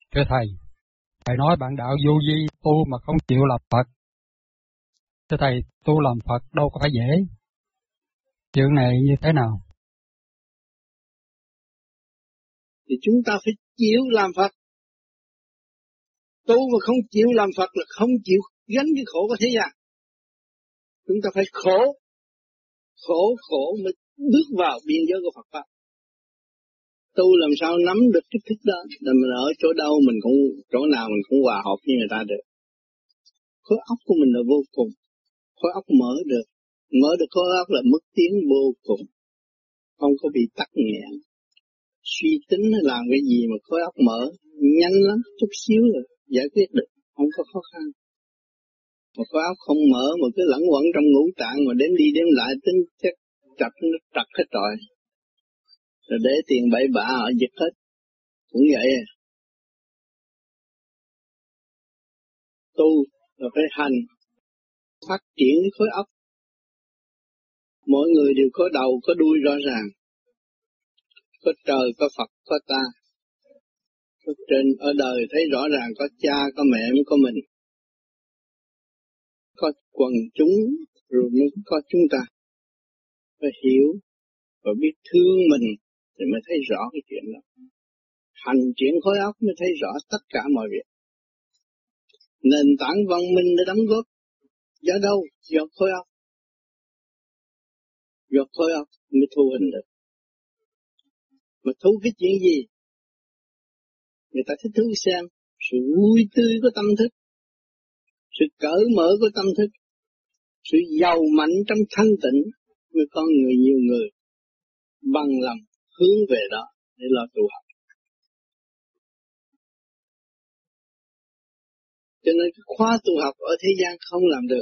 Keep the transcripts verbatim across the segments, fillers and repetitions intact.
Thưa Thầy, Thầy nói bạn đạo vô vi tu mà không chịu làm Phật. Thưa Thầy, tu làm Phật đâu có phải dễ. Chuyện này như thế nào? Thì chúng ta phải chịu làm Phật. Tu mà không chịu làm Phật là không chịu gánh cái khổ của thế gian. Chúng ta phải khổ, khổ khổ mới bước vào biên giới của Phật Pháp. Tu làm sao nắm được cái thức đó, là mình ở chỗ đâu mình cũng, chỗ nào mình cũng hòa hợp với người ta được. Khối óc của mình là vô cùng, khối óc mở được, mở được khối óc là mức tiến vô cùng, không có bị tắc nghẽn. Suy tính làm cái gì mà khối óc mở, nhanh lắm, chút xíu rồi giải quyết được, không có khó khăn. Mà khối óc không mở mà cứ lẫn quẩn trong ngũ tạng mà đếm đi đếm lại tính chắc chặt nó trật hết rồi. Rồi để tiền bậy bạ họ giật hết, cũng vậy à. Tu là phải hành, phát triển cái khối óc. Mỗi người đều có đầu, có đuôi rõ ràng. Có trời, có Phật, có ta. Có trên ở đời thấy rõ ràng có cha, có mẹ, mới có mình. Có quần chúng, rồi mới có chúng ta. Phải hiểu và biết thương mình thì mới thấy rõ cái chuyện đó. Hành triển khối óc mới thấy rõ tất cả mọi việc. Nền tảng văn minh để đóng góp do đâu? Do khối óc. Do khối óc mới thu hình được. Mà thu cái chuyện gì? Người ta thích thú xem sự vui tươi của tâm thức, sự cởi mở của tâm thức, sự giàu mạnh trong thanh tịnh với con người nhiều người bằng lòng hướng về đó để lo tu học. Cho nên cái khóa tu học ở thế gian không làm được,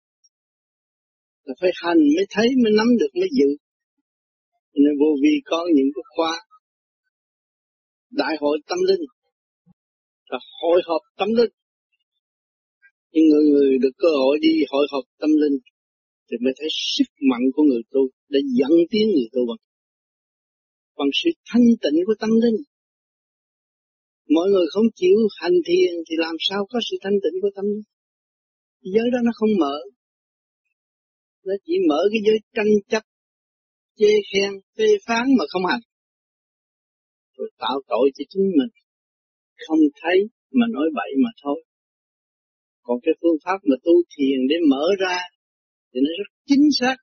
là phải hành mới thấy, mới nắm được, mới dự. Nên vô vi có những cái khóa đại hội tâm linh, là hội họp tâm linh. Nhưng người người được cơ hội đi hội họp tâm linh thì mới thấy sức mạnh của người tu để dẫn tiến người tu bằng, bằng sự thanh tịnh của tâm linh. Mọi người không chịu hành thiền thì làm sao có sự thanh tịnh của tâm linh? Giới đó nó không mở, nó chỉ mở cái giới tranh chấp, chê khen, phê phán mà không hành, rồi tạo tội cho chính mình. Không thấy mà nói bậy mà thôi. Còn cái phương pháp mà tu thiền để mở ra thì nó rất chính xác.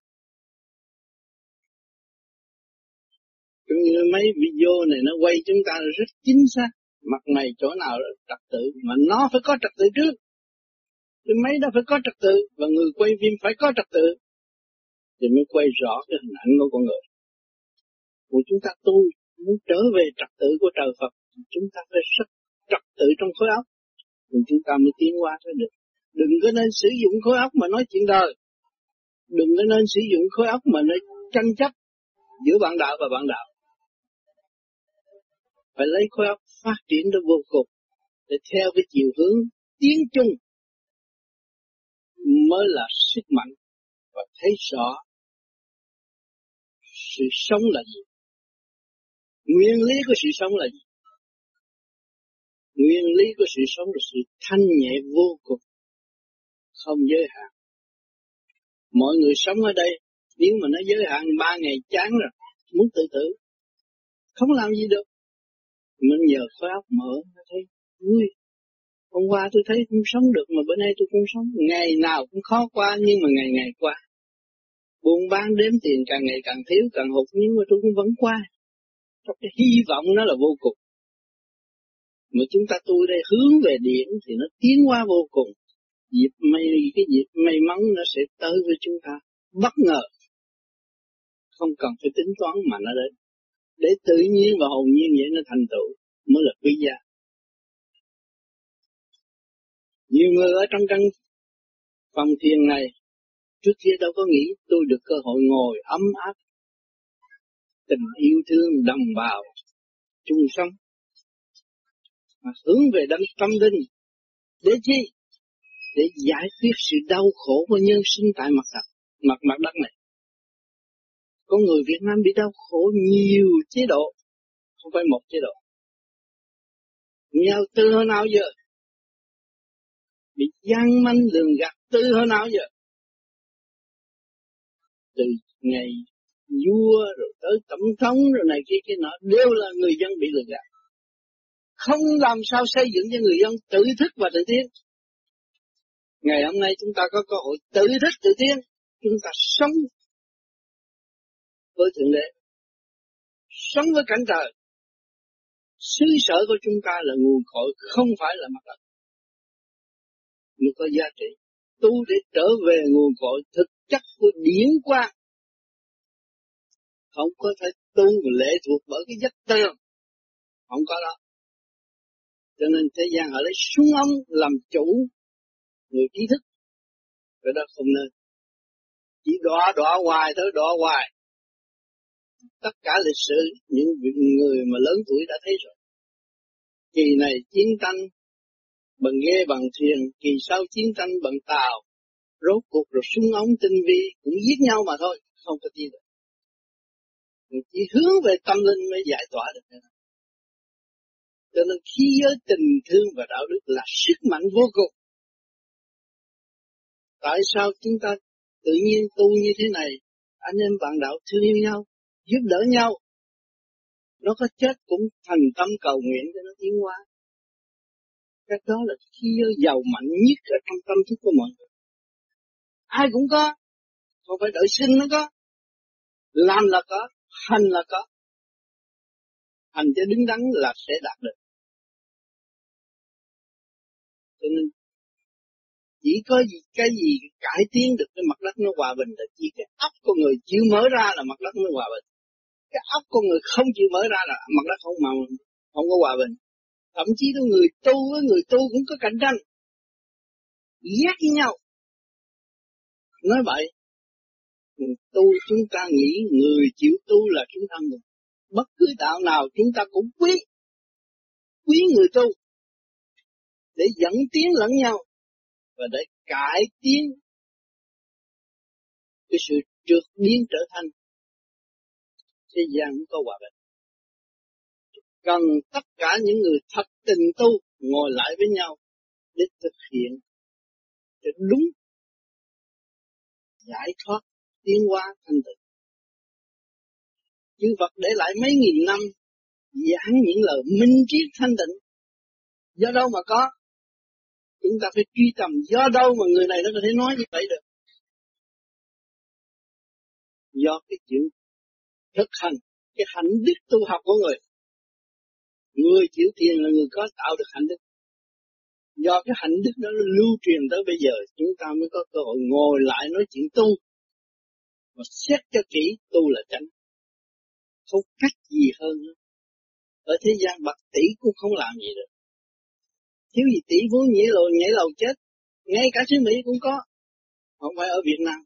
Cũng như mấy video này nó quay chúng ta rất chính xác. Mặt mày chỗ nào là trật tự, mà nó phải có trật tự trước. Cái máy đó phải có trật tự, và người quay phim phải có trật tự, thì mới quay rõ cái hình ảnh của con người. Còn chúng ta tu, muốn trở về trật tự của trời Phật, chúng ta phải rất trật tự trong khối óc, thì chúng ta mới tiến qua tới được. Đừng có nên sử dụng khối óc mà nói chuyện đời. Đừng có nên sử dụng khối óc mà nói tranh chấp giữa bạn đạo và bạn đạo. Phải lấy khối óc phát triển đến vô cùng, để theo cái chiều hướng tiến chung mới là sức mạnh, và thấy rõ sự sống là gì, nguyên lý của sự sống là gì. Nguyên lý của sự sống là sự thanh nhẹ vô cùng, không giới hạn. Mọi người sống ở đây, nếu mà nó giới hạn ba ngày chán rồi, muốn tự tử, không làm gì được. Mình nhờ khối óc mở, nó thấy vui. Hôm qua tôi thấy không sống được, mà bữa nay tôi cũng sống. Ngày nào cũng khó qua, nhưng mà ngày ngày qua. Buôn bán đếm tiền càng ngày càng thiếu, càng hụt, nhưng mà tôi cũng vẫn qua. Trong cái hy vọng nó là vô cùng. Mà chúng ta tu đây hướng về điển thì nó tiến qua vô cùng. Dịp may, cái dịp may mắn nó sẽ tới với chúng ta bất ngờ, không cần phải tính toán mà nó đến, để tự nhiên và hồn nhiên vậy nó thành tựu mới là quý giá. Nhiều người ở trong căn phòng thiền này trước kia đâu có nghĩ tôi được cơ hội ngồi ấm áp, tình yêu thương đồng bào chung sống, mà hướng về đấng tâm linh để chi? Để giải quyết sự đau khổ của nhân sinh tại mặt đất, mặt mặt đất này. Con người Việt Nam bị đau khổ nhiều chế độ, không phải một chế độ. Nghèo từ hồi nào giờ? Bị gian manh lường gạt từ hồi nào giờ? Từ ngày vua rồi tới tổng thống rồi này kia kia nọ đều là người dân bị lừa gạt. Không làm sao xây dựng cho người dân tự thức và tự tiến. Ngày hôm nay chúng ta có cơ hội tự thức tự tiến, chúng ta sống với Thượng Đế, sống với cảnh trời. Xứ sở của chúng ta là nguồn cội, không phải là mặt đất. Mới có giá trị. Tu để trở về nguồn cội thực chất của điển quang. Không có thể tu và lệ thuộc bởi cái giấc tơ. Không có đó. Cho nên thế gian họ lấy súng ống làm chủ người trí thức. Cái đó không nên. Chỉ đọa đọa hoài thôi, đọa hoài. Tất cả lịch sử những người mà lớn tuổi đã thấy rồi. Kỳ này chiến tranh bằng ghe bằng thuyền, kỳ sau chiến tranh bằng tàu. Rốt cuộc rồi súng ống tinh vi cũng giết nhau mà thôi, không có gì được. Mình chỉ hướng về tâm linh mới giải tỏa được. Cho nên khí giới tình thương và đạo đức là sức mạnh vô cùng. Tại sao chúng ta tự nhiên tu như thế này? Anh em bạn đạo thương yêu nhau, giúp đỡ nhau. Nó có chết cũng thành tâm cầu nguyện cho nó tiến hóa. Cái đó là khí giới giàu mạnh nhất ở trong tâm thức của mọi người. Ai cũng có, không phải đợi sinh nó có. Làm là có, hành là có. Hành cho đứng đắn là sẽ đạt được. Cho nên chỉ có gì, cái gì cải tiến được cái mặt đất nó hòa bình là chỉ cái óc con người chịu mở ra là mặt đất nó hòa bình. Cái óc con người không chịu mở ra là mặt đất không màu, không có hòa bình. Thậm chí là người tu với người tu cũng có cạnh tranh, ghét với nhau. Nói vậy, người tu chúng ta nghĩ người chịu tu là chúng ta mừng. Bất cứ đạo nào chúng ta cũng quý, quý người tu để dẫn tiến lẫn nhau và để cải tiến cái sự trượt biến trở thành thế gian có hòa bình. Cần tất cả những người thật tình tu ngồi lại với nhau để thực hiện cho đúng, giải thoát, tiến hóa thanh tịnh. Chư Phật để lại mấy nghìn năm giảng những lời minh triết thanh tịnh. Do đâu mà có? Chúng ta phải truy tầm do đâu mà người này nó có thể nói như vậy được. Do cái chuyện thực hành, cái hạnh đức tu học của người. Người chịu thiền là người có tạo được hạnh đức. Do cái hạnh đức đó nó lưu truyền tới bây giờ, chúng ta mới có cơ hội ngồi lại nói chuyện tu. Và xét cho kỹ, tu là chánh. Không cách gì hơn nữa. Ở thế gian bậc tỷ cũng không làm gì được. Thiếu gì tỷ phú nhảy lầu, nhảy lầu chết. Ngay cả xứ Mỹ cũng có. Không phải ở Việt Nam.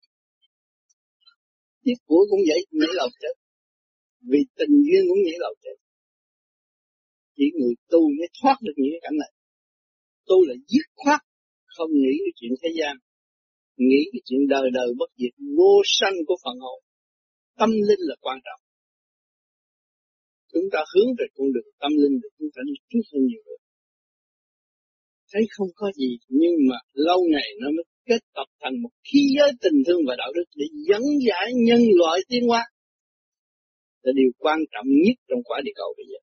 Tiếc của cũng vậy, nhảy lầu chết. Vì tình duyên cũng nhảy lầu chết. Chỉ người tu mới thoát được những cái cảnh này. Tu là dứt khoát, không nghĩ cái chuyện thế gian. Nghĩ cái chuyện đời đời bất diệt, vô sanh của phần hồn. Tâm linh là quan trọng. Chúng ta hướng về con đường tâm linh để chúng ta đi trước hơn nhiều người. Thấy không có gì, nhưng mà lâu ngày nó mới kết tập thành một khí giới tình thương và đạo đức để dẫn giải nhân loại tiến hóa. Là điều quan trọng nhất trong quả địa cầu bây giờ.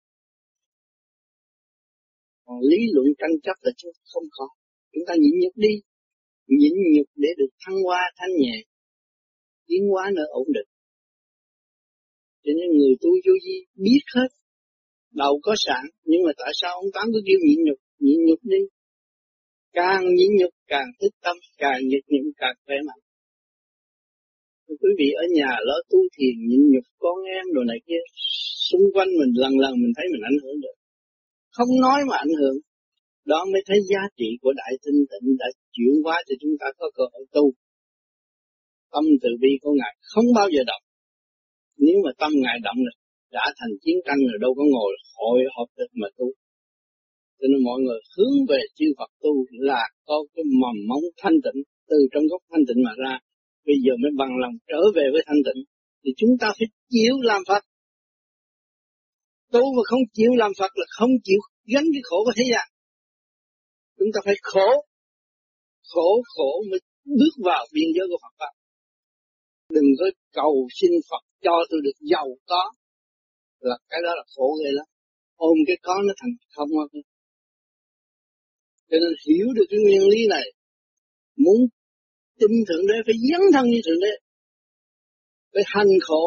Còn lý luận tranh chấp là chúng ta không có. Chúng ta nhịn nhục đi. Nhịn nhục để được thăng hoa thanh nhẹ. Tiến hóa nơi ổn định. Cho nên người tu vô vi biết hết. Đầu có sẵn. Nhưng mà tại sao ông Tám cứ kêu nhịn nhục? Nhịn nhục đi. Càng nhịn nhục càng thích tâm. Càng nhịn nhục càng khỏe mạnh. Quý vị ở nhà lỡ tu thiền nhịn nhục con em đồ này kia. Xung quanh mình lần lần mình thấy mình ảnh hưởng được. Không nói mà ảnh hưởng. Đó mới thấy giá trị của Đại Thanh Tịnh đã chuyển hóa cho chúng ta có cơ hội tu. Tâm từ bi của Ngài không bao giờ động. Nếu mà tâm Ngài động là đã thành chiến tranh rồi đâu có ngồi hội họp được mà tu. Cho nên mọi người hướng về chư Phật tu là có cái mầm móng thanh tịnh từ trong gốc thanh tịnh mà ra. Bây giờ mới bằng lòng trở về với thanh tịnh. Thì chúng ta phải chịu làm Phật. Tu mà không chịu làm Phật là không chịu gánh cái khổ của thế gian. Chúng ta phải khổ, khổ khổ mới bước vào biên giới của Phật pháp. Đừng có cầu xin Phật cho tôi được giàu có, là cái đó là khổ ghê lắm. Ôm cái có nó thành không thôi. Cho nên hiểu được cái nguyên lý này, muốn tin Thượng Đế phải dấn thân như Thượng Đế, phải hành khổ,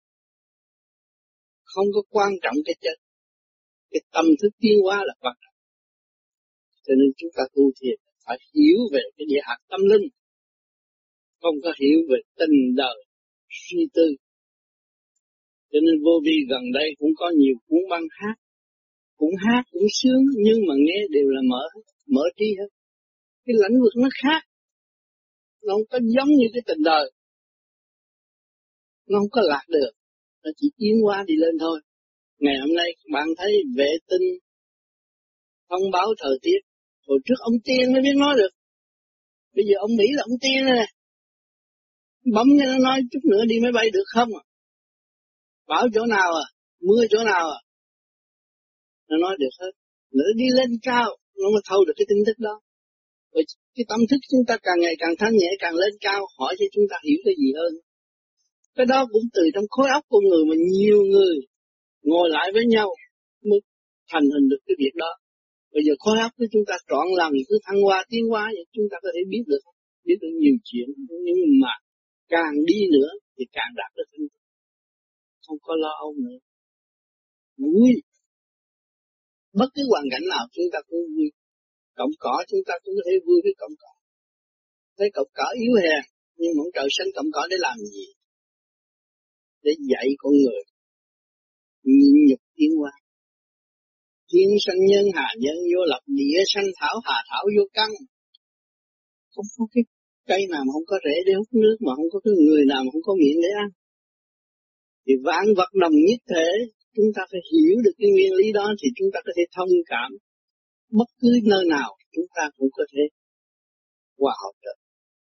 không có quan trọng cái chết. Cái tâm thức tiến hóa là quan trọng. Cho nên chúng ta tu thiền phải hiểu về cái địa hạt tâm linh, không có hiểu về tình đời suy tư. Cho nên vô vi gần đây cũng có nhiều cuốn băng hát, cũng hát cũng sướng, nhưng mà nghe đều là mở mở trí hết. Cái lãnh vực nó khác, nó không có giống như cái tình đời, nó không có lạc được, nó chỉ tiến hóa đi lên thôi. Ngày hôm nay bạn thấy vệ tinh thông báo thời tiết, hồi trước ông tiên mới biết nói được, bây giờ ông Mỹ là ông tiên này, bấm cho nó nói chút nữa đi máy bay được không à? Bão chỗ nào à? Mưa chỗ nào à? Nó nói được hết. Nữa đi lên cao, nó mới thâu được cái tin tức đó. Rồi cái tâm thức chúng ta càng ngày càng thanh nhẹ, càng lên cao, hỏi cho chúng ta hiểu cái gì hơn. Cái đó cũng từ trong khối óc con người mà nhiều người ngồi lại với nhau mới thành hình được cái việc đó. Bây giờ khối óc của chúng ta trọn lòng cứ thăng hoa, tiến hóa, vậy chúng ta có thể biết được, biết được nhiều chuyện, nhưng mà càng đi nữa thì càng đạt được thanh tịnh, không có lo âu nữa, vui. Bất cứ hoàn cảnh nào chúng ta cũng vui. Cọng cỏ chúng ta cũng có thể vui với cọng cỏ. Thấy cọng cỏ yếu hèn, nhưng mà trời sinh cọng cỏ để làm gì? Để dạy con người nhịn nhục tiến hóa. Thiên sanh nhân hà nhân vô lập, địa sanh thảo hà thảo vô căn. Không có cái cây nào mà không có rễ để hút nước, mà không có cái người nào mà không có miệng để ăn. Thì vạn vật đồng nhất thể, chúng ta phải hiểu được cái nguyên lý đó thì chúng ta có thể thông cảm. Bất cứ nơi nào chúng ta cũng có thể hòa hợp được.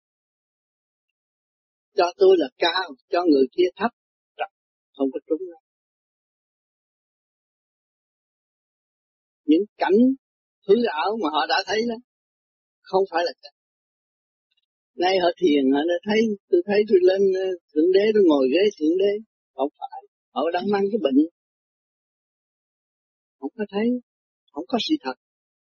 Cho tôi là cao, cho người kia thấp, không có trúng đâu. Những cảnh hư ảo mà họ đã thấy đó, không phải là cảnh. Nay họ thiền, họ đã thấy, tôi thấy tôi lên Thượng Đế, tôi ngồi ghế Thượng Đế. Không phải, họ đang mang cái bệnh. Không có thấy, không có sự thật.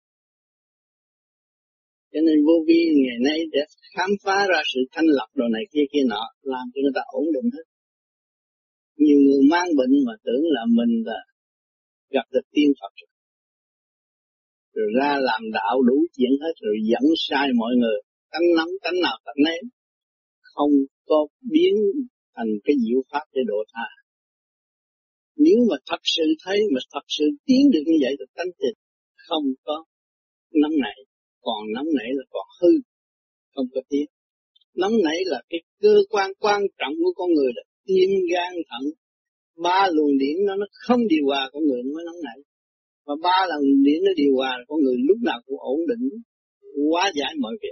Cho nên vô vi ngày nay để khám phá ra sự thanh lập đồ này kia kia nọ, làm cho người ta ổn định hết. Nhiều người mang bệnh mà tưởng là mình là gặp được tiên Phật rồi. Rồi ra làm đạo đủ chuyện hết, rồi dẫn sai mọi người, tánh nóng tánh nào tánh nấy, không có biến thành cái diệu pháp để độ tha. Nếu mà thật sự thấy, mà thật sự tiến được như vậy, thì tánh tịnh không có nóng nảy, còn nóng nảy là còn hư, không có tiến. Nóng nảy là cái cơ quan quan trọng của con người, là tim, gan, thận. Ba luồng điển nó nó không điều hòa con người nó mới nóng nảy. Và ba lần điển nó điều hòa, con người lúc nào cũng ổn định, hóa giải mọi việc.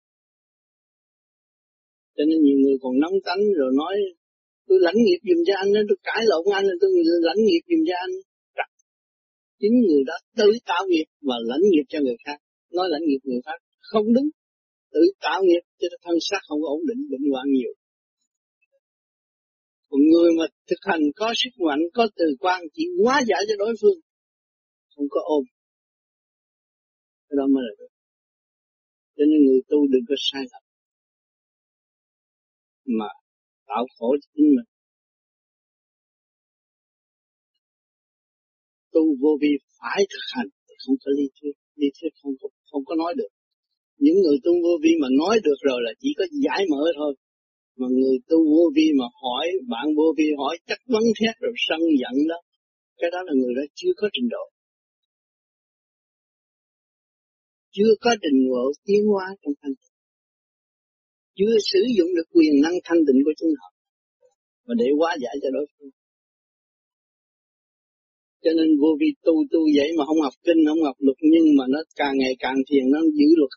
Cho nên nhiều người còn nóng tánh rồi nói, tôi lãnh nghiệp giùm cho anh, tôi cãi lộn anh, tôi lãnh nghiệp giùm cho anh. Chính người đó tự tạo nghiệp và lãnh nghiệp cho người khác. Nói lãnh nghiệp người khác không đúng, tự tạo nghiệp cho thân xác không ổn định, bệnh hoạn nhiều. Còn người mà thực hành có sức mạnh, có từ quan, chỉ hóa giải cho đối phương, không có ôm. Cái đó mới là được. Cho nên người tu đừng có sai lầm, mà tạo khổ cho chính mình. Tu vô vi phải thực hành, không có lý thuyết, lý thuyết không có, không có nói được. Những người tu vô vi mà nói được rồi là chỉ có giải mở thôi. Mà người tu vô vi mà hỏi, bạn vô vi hỏi chắc vấn thét rồi sân giận đó, cái đó là người đó chưa có trình độ, chưa có trình độ tiến hóa trong thanh tịnh, chưa sử dụng được quyền năng thanh tịnh của chính họ mà để hóa giải cho đối phương. Cho nên vô vi tu tu vậy mà không học kinh, không học luật, nhưng mà nó càng ngày càng thiền, nó giữ luật.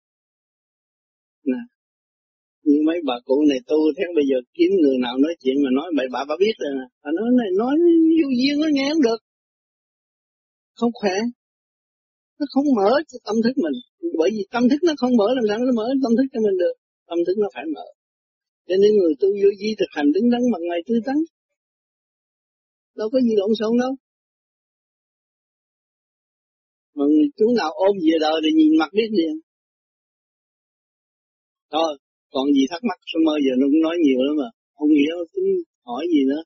Nè, như mấy bà cụ này tu thế bây giờ kiếm người nào nói chuyện mà nói bậy bạ bà biết rồi nè. Bà nói này nói vô duyên nó nghe không được, không khỏe. Nó không mở cho tâm thức mình. Bởi vì tâm thức nó không mở, làm sao nó mở tâm thức cho mình được. Tâm thức nó phải mở. Cho nên người tu vô vi thực hành đứng đắn mặt ngoài tươi tắn. Đâu có gì lộn xộn đâu. Mà chúng nào ôm về đời thì nhìn mặt biết liền. Thôi, còn gì thắc mắc sao mơ giờ nó cũng nói nhiều lắm mà. Không hiểu tính hỏi gì nữa.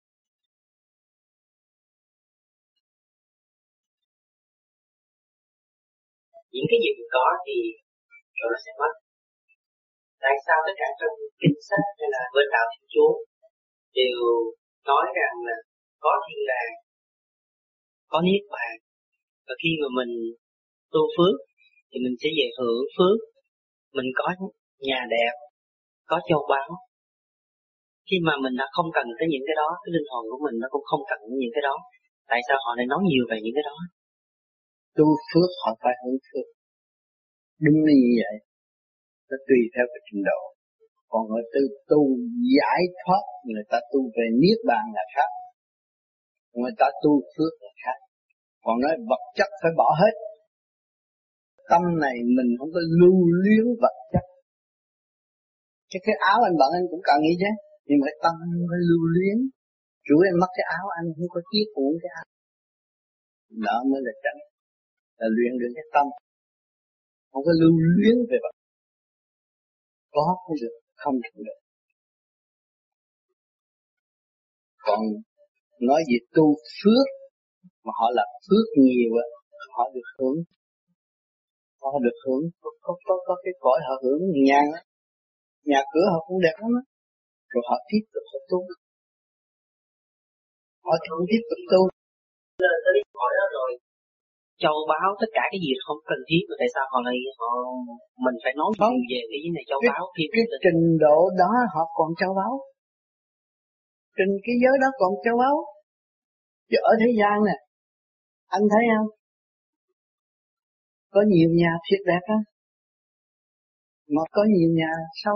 Những cái gì có thì rồi nó sẽ mất. Tại sao tất cả trong kinh sách hay là bên đạo Thiên Chúa đều nói rằng là có thiên đàng, có niết bàn, và khi mà mình tu phước thì mình sẽ về hưởng phước, mình có nhà đẹp, có châu báu. Khi mà mình đã không cần tới những cái đó, cái linh hồn của mình nó cũng không cần những cái đó. Tại sao họ lại nói nhiều về những cái đó? Tu phước họ phải hưởng phước. Đúng là như vậy. Nó tùy theo cái trình độ. Còn người tu, tu giải thoát, người ta tu về niết bàn là khác. Người ta tu phước là khác. Còn nói vật chất phải bỏ hết. Tâm này mình không có lưu luyến vật chất. Chứ cái áo anh bận anh cũng cần nghĩ chứ. Nhưng mà cái tâm anh phải lưu luyến. Chủ em mất cái áo anh không có tiếc uổng cái áo. Đó mới là chân. Là luyện được cái tâm. Không có lưu luyến về vật. Có cũng được, không cũng được. Còn nói về tu phước mà họ làm phước nhiều á, họ được hưởng, họ được hưởng có có có, có cái cõi họ hưởng nhà á, nhà cửa họ cũng đẹp lắm á, rồi họ tiếp tục họ tu, họ không tiếp tục tu. Lên tới cái cõi đó rồi, châu báu tất cả cái gì không cần thiết, mà tại sao họ lại họ mình phải nói không về cái gì này châu cái, báu khi cái trình độ đó họ còn châu báu, trình cái giới đó còn châu báu, chứ ở thế gian nè, anh thấy không? Có nhiều nhà thiệt đẹp á, mà có nhiều nhà xấu,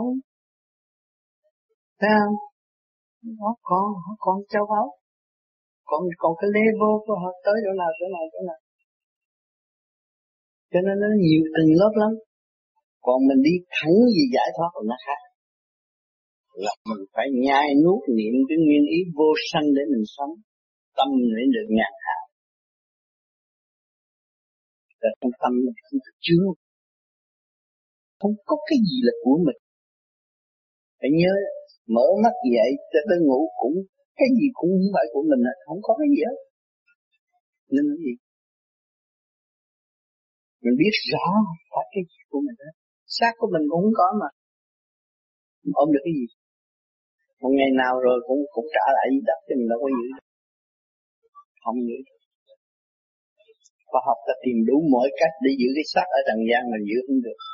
thấy không? Họ còn, họ còn châu báu, còn còn cái level của họ tới chỗ nào chỗ nào chỗ nào, cho nên nó nhiều tầng lớp lắm. Còn mình đi thẳng về giải thoát là nó khác, là mình phải nhai nuốt niệm cái nguyên ý vô sanh để mình sống, tâm để được nhàn hạ. Và trong tâm mình không có chứa, không có cái gì là của mình. Phải nhớ, mở mắt dậy cho tới ngủ cũng cái gì cũng không phải của mình, không có cái gì hết. Nên cái gì? Mình biết rõ phải cái gì của mình hết. Xác của mình cũng không có mà. Mình ôm được cái gì? Một ngày nào rồi cũng cũng trả lại đất cho mình đâu có giữ. Không giữ. Khoa học ta tìm đủ mọi cách để giữ cái xác ở trần gian mà giữ không được.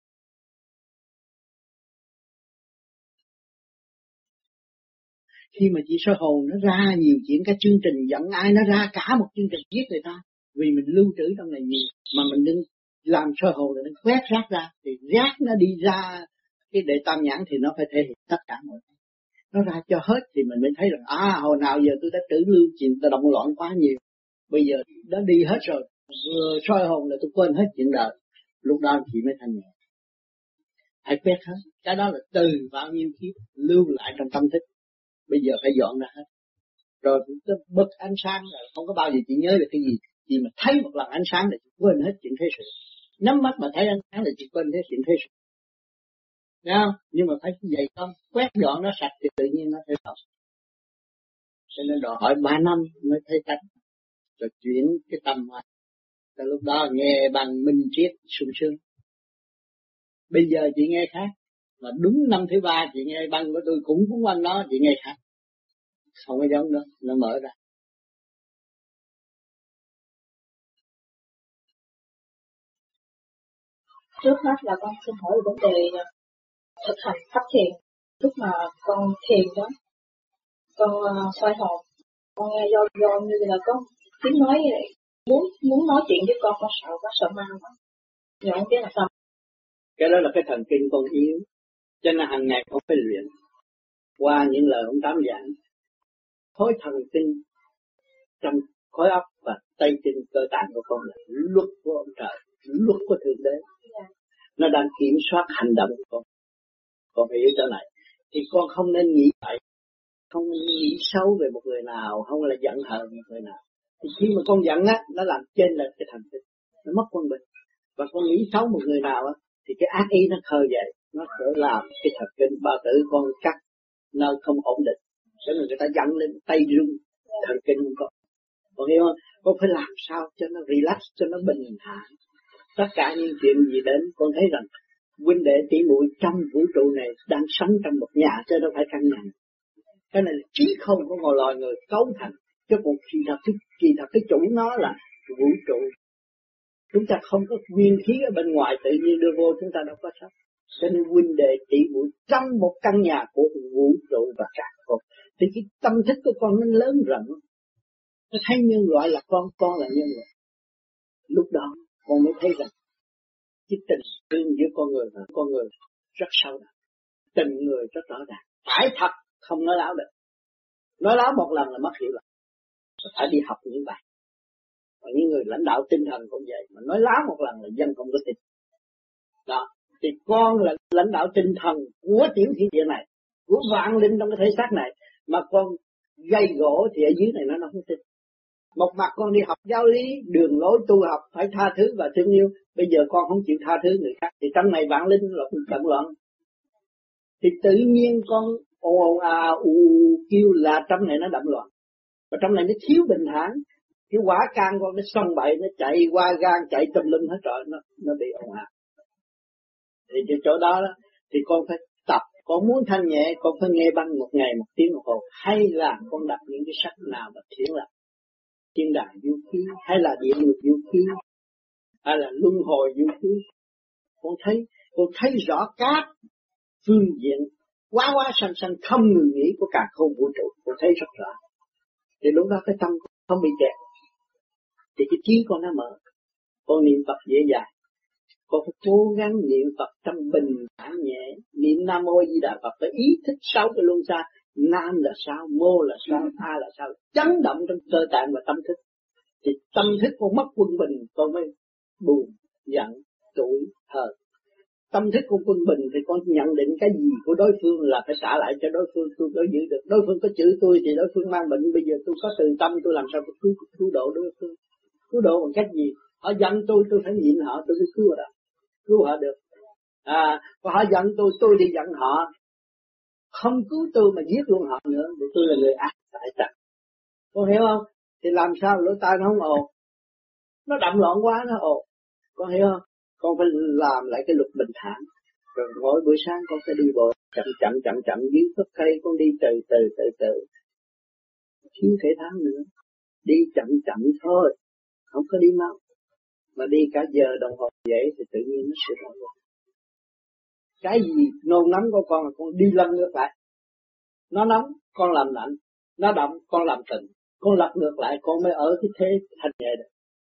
Khi mà chỉ soi hồn nó ra nhiều chuyện, cái chương trình dẫn ai nó ra cả một chương trình giết người ta. Vì mình lưu trữ trong này nhiều, mà mình đừng làm soi hồn rồi nó quét rác ra, thì rác nó đi ra cái đệ tam nhãn thì nó phải thể hiện tất cả mọi thứ. Nó ra cho hết thì mình mới thấy rằng à hồi nào giờ tôi đã trữ lưu chuyện ta động loạn quá nhiều, bây giờ đã đi hết rồi, vừa soi hồn là tôi quên hết chuyện đời, lúc đó thì mới thanh nhẹ. Hãy quét hết, cái đó là từ bao nhiêu kiếp lưu lại trong tâm thức, bây giờ phải dọn ra hết. Rồi tôi bật ánh sáng rồi không có bao giờ chị nhớ được cái gì, chỉ mà thấy một lần ánh sáng là chị quên hết chuyện thế sự. Nhắm mắt mà thấy ánh sáng là chị quên hết chuyện thế sự. Thấy không? Nhưng mà phải vậy không? Quét dọn nó sạch thì tự nhiên nó sẽ thật. Cho nên đòi hỏi ba năm mới thấy cách. Rồi chuyển cái tâm qua. Từ lúc đó nghe bằng minh triết sung sướng. Bây giờ chị nghe khác. Mà đúng năm thứ ba chị nghe băng của tôi cũng cũng quanh đó, chị nghe khác. Không có giống đó, nó mở ra. Trước hết là con xin hỏi vấn đề thực hành pháp thiền. Lúc mà con thiền đó, con uh, xoay hồn, con nghe do do như là có tiếng nói muốn muốn nói chuyện với con, con sợ quá, sợ ma quá. Nhưng không biết là sao. Cái đó là cái thần kinh con yếu, cho nên hàng ngày con phải luyện. Qua những lời ông Tám giảng, khối thần kinh trong khối óc và tay chân cơ tạng của con là luật của ông trời, luật của Thượng Đế. Nó đang kiểm soát hành động của con. Con hiểu chỗ này. Thì con không nên nghĩ vậy. Không nên nghĩ xấu về một người nào, không là giận hờn một người nào. Thì khi mà con giận á, nó làm trên lệch cái thần kinh, nó mất quân bình. Và con nghĩ xấu một người nào á, thì cái ác ý nó khơi dậy, nó sẽ làm cái thần kinh bao tử con cắt, nó không ổn định. Cho nên người ta giận lên tay rung, thần kinh của con. Con hiểu không? Con phải làm sao cho nó relax, cho nó bình thản. Tất cả những chuyện gì đến, con thấy rằng huynh đệ tỷ muội trong vũ trụ này đang sống trong một nhà chứ đâu phải căn nhà. Cái này là trí không của một loài người cấu thành. Chứ còn kỳ thật, kỳ thật cái chủ nó là vũ trụ. Chúng ta không có nguyên khí ở bên ngoài tự nhiên đưa vô, chúng ta đâu có sống. Cho nên huynh đệ tỷ muội trong một căn nhà của vũ trụ và cả con. Thì cái tâm thức của con nó lớn rộng. Nó thấy nhân loại là con, con là nhân loại. Lúc đó con mới thấy rằng cái tình thương giữa con người và con người rất sâu đậm. Tình người rất rõ ràng. Phải thật, không nói láo được. Nói láo một lần là mất hiểu lầm. Phải đi học những bài. Và những người lãnh đạo tinh thần cũng vậy. Mà nói láo một lần là dân không có tin. Đó. Thì con là lãnh đạo tinh thần của tiểu thiên địa này, của vạn linh trong cái thể xác này. Mà con gây gỗ thì ở dưới này nó không tin. Một mặt con đi học giáo lý, đường lối tu học phải tha thứ và thương yêu. Bây giờ con không chịu tha thứ người khác. Thì trong này vạn linh là động loạn. Thì tự nhiên con ồn ồn à u kêu là trong này nó động loạn. Và trong này nó thiếu bình thản. Cái quả can con nó xông bậy, nó chạy qua gan, chạy tùm lum hết rồi, nó, nó bị ồn ào. Thì cái chỗ đó, đó thì con phải tập. Con muốn thanh nhẹ, con phải nghe băng một ngày một tiếng một hồ. Hay là con đọc những cái sách nào mà thiện lặng. Thiên đàng du khí, hay là địa ngục du khí, hay là luân hồi du khí. Con thấy, con thấy rõ các phương diện quá quá sanh sanh không ngừng nghỉ của cả không vũ trụ. Con thấy rất rõ. Thì lúc đó cái tâm không bị kẹt. Thì cái trí con nó mở. Con niệm Phật dễ dàng. Con phải cố gắng niệm Phật trong bình thản nhẹ. Niệm Nam Mô Di Đà Phật phải ý thức sáu cái luân xa. Nam là sao, mô là sao, a là sao. Chấn động trong cơ tạng và tâm thức. Thì tâm thức con mất quân bình, con mới buồn, giận, tủi, hờn. Tâm thức con quân bình thì con nhận định cái gì của đối phương là phải trả lại cho đối phương, tôi có giữ được. Đối phương có chữ tôi thì đối phương mang bệnh, bây giờ tôi có từ tâm, tôi làm sao tôi cứu, cứu độ đối phương. Cứu độ bằng cách gì? Họ giận tôi, tôi phải nhịn họ, tôi mới cứu họ, cứu họ được. À, và họ giận tôi, tôi đi giận họ. Không cứu tôi mà giết luôn họ nữa, để tôi là người ác tại trật. Con hiểu không? Thì làm sao lỗ tai nó không ồn? Nó đậm loạn quá nó ồn. Con hiểu không? Con phải làm lại cái luật bình thản. Rồi mỗi buổi sáng con phải đi bộ chậm chậm chậm chậm dưới gốc cây, con đi từ từ từ từ. Thiếu thể thao nữa. Đi chậm chậm thôi, không có đi mau. Mà đi cả giờ đồng hồ vậy thì tự nhiên nó sẽ đổi. Cái gì nôn nóng của con là con đi lăn ngược lại. Nó nóng, con làm lạnh. Nó động, con làm tịnh. Con lật ngược lại, con mới ở cái thế thanh nhẹ được.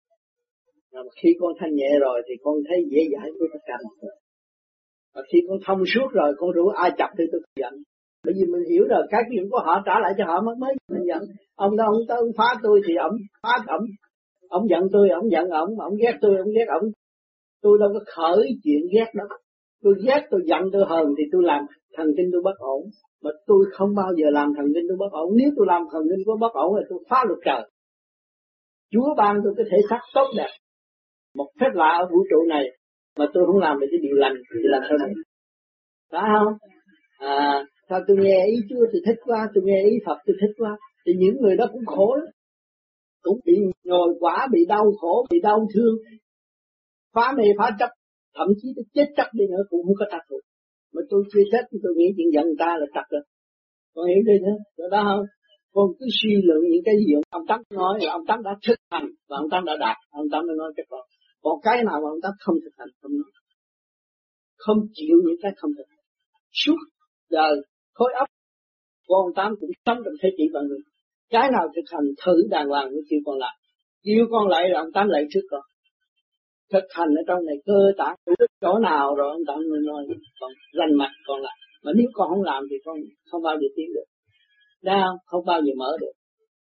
Mà khi con thanh nhẹ rồi thì con thấy dễ dãi với tất cả mọi người. Và khi con thông suốt rồi, con rủ ai chọc thì tôi giận. Bởi vì mình hiểu rồi, cái chuyện của họ trả lại cho họ mới mới mình giận. Ông đó ông tới ông phá tôi thì ông phá ông. Ông giận tôi, ông giận ông, ông ghét tôi, ông ghét ông. Tôi đâu có khởi chuyện ghét đó. Tôi ghét, tôi giận, tôi hờn thì tôi làm thần kinh tôi bất ổn. Mà tôi không bao giờ làm thần kinh tôi bất ổn. Nếu tôi làm thần kinh tôi bất ổn thì tôi phá luật trời. Chúa ban tôi cái thể xác tốt đẹp. Một phép lạ ở vũ trụ này mà tôi không làm được cái điều lành thì làm sao này? Phải không? À, sao tôi nghe ý Chúa tôi thích quá, tôi nghe ý Phật tôi thích quá. Thì những người đó cũng khổ lắm. Cũng bị nhồi quả, bị đau khổ, bị đau thương. Phá mê phá chấp. Thậm chí tôi chết chắc đi nữa cũng không có trật được. Mà tôi chưa chết thì tôi nghĩ chuyện giận người ta là trật rồi. Con hiểu đi nữa, rồi đó không? Con cứ suy lượng những cái gì ông Tắc nói là ông Tắc đã thực hành và ông Tắc đã đạt, ông Tắc đã nói cho con. Còn cái nào mà ông Tắc không thực hành không nói. Không chịu những cái không thực hành. Suốt đời khối óc của ông Tám cũng sống trong thế kỷ vạn người. Cái nào thực hành thử đàng hoàng mới kêu con lại. Kêu con lại là ông Tám lại trước con. Thực hành ở trong này cơ tạng chỗ nào rồi ông Tám mới nói con rành mạch con lại. Mà nếu con không làm thì con không bao giờ tiến được. Đau không bao giờ mở được.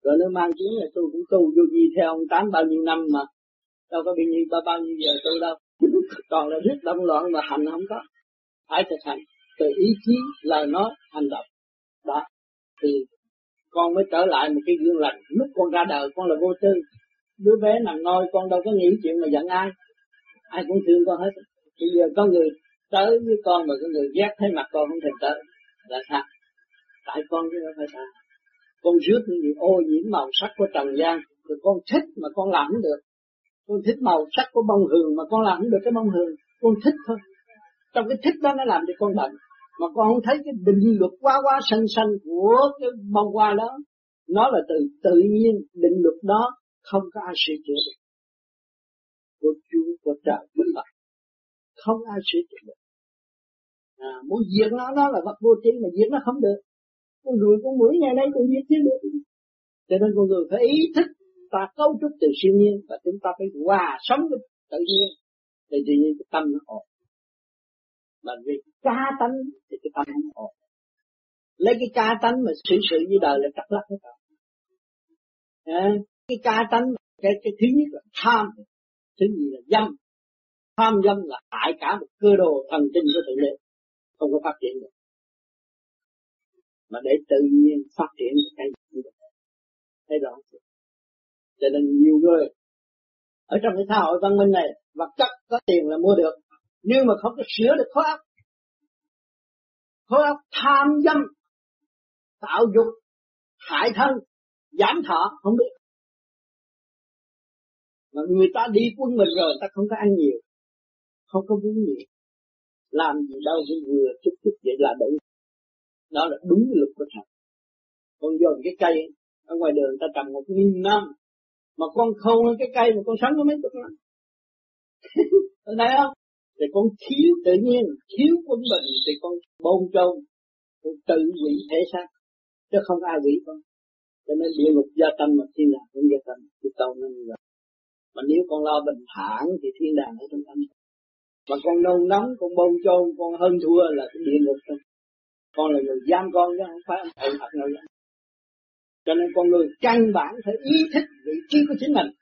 Rồi nó mang tiếng là tôi cũng tu vô vi theo ông Tám bao nhiêu năm mà đâu có bao nhiêu bao, bao nhiêu giờ tu đâu. Còn là rất động loạn mà hành không có. Phải thực hành từ ý chí, lời nói, hành động. Đó. Thì con mới trở lại một cái gương lành. Lúc con ra đời con là vô tư. Đứa bé nằm ngôi con đâu có nghĩ chuyện mà giận ai. Ai cũng thương con hết. Bây giờ có người tới với con mà có người ghét thấy mặt con không thèm tới. Là sao? Tại con chứ không phải sao. Con rước những gì ô nhiễm màu sắc của trần gian. Rồi con thích mà con làm không được. Con thích màu sắc của bông hường mà con làm không được cái bông hường. Con thích thôi. Trong cái thích đó nó làm cho con bệnh. Mà con không thấy cái định luật quá quá xanh xanh của cái bông hoa đó. Nó là tự tự nhiên, định luật đó không có ai sửa chữa được. Của Chúa, của trời, của Phật. Không ai sửa chữa được. À, muốn diệt nó, nó là vật vô tri mà diệt nó không được. Con ruồi con muỗi ngày nay còn diệt chứ được. Cho nên con người phải ý thức ta cấu trúc từ siêu nhiên và chúng ta phải hòa sống với tự nhiên. Thì tự nhiên cái tâm nó ổn. Mà vì ca tánh thì cái tâm không ổn. Lấy cái ca tánh mà xử sự với đời là trật lắc hết rồi. À, cái ca tánh, cái, cái thứ nhất là tham, thứ gì là dâm. Tham dâm là hại cả một cơ đồ thần kinh của tự nhiên, không có phát triển được. Mà để tự nhiên phát triển cái gì được. Thấy rõ chưa? Cho nên nhiều người ở trong cái xã hội văn minh này, vật chất có tiền là mua được, nhưng mà không có sửa được khối óc. Khối óc tham dâm, tạo dục, hại thân, giảm thọ, không biết. Mà người ta đi quân mình rồi, ta không có ăn nhiều, không có uống nhiều. Làm gì đâu cũng vừa chút chút vậy là đủ. Đó là đúng cái luật của Thần. Con dồn cái cây ở ngoài đường ta trồng một nghìn năm, mà con khâu cái cây mà con sống có mấy chục năm. Con thấy không? Thì con thiếu tự nhiên, thiếu quân bình thì con bôn trôn, con tự hủy thể xác, chứ không ai hủy con. Cho nên địa ngục gia tâm mà thiên đàng cũng gia tâm, thì câu nó như vậy. Mà nếu con lo bình thản thì thiên đàng ở trong tâm. Mà con nôn nóng, con bôn trôn, con hơn thua là cái địa ngục thôi. Con là người giam con chứ không phải ông thầy Phật nào giam. Cho nên con người căn bản phải ý thức vị trí của chính mình